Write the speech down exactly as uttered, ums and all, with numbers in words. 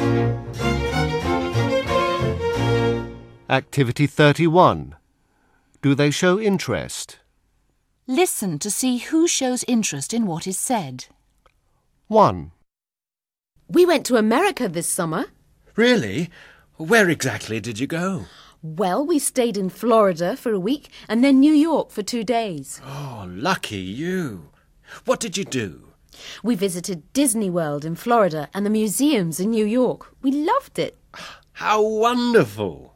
Activity thirty-one. Do they show interest? Listen to see who shows interest in what is said. one. We went to America this summer. Really? Where exactly did you go? Well, we stayed in Florida for a week and then New York for two days. Oh, lucky you. What did you do? We visited Disney World in Florida and the museums in New York. We loved it. How wonderful.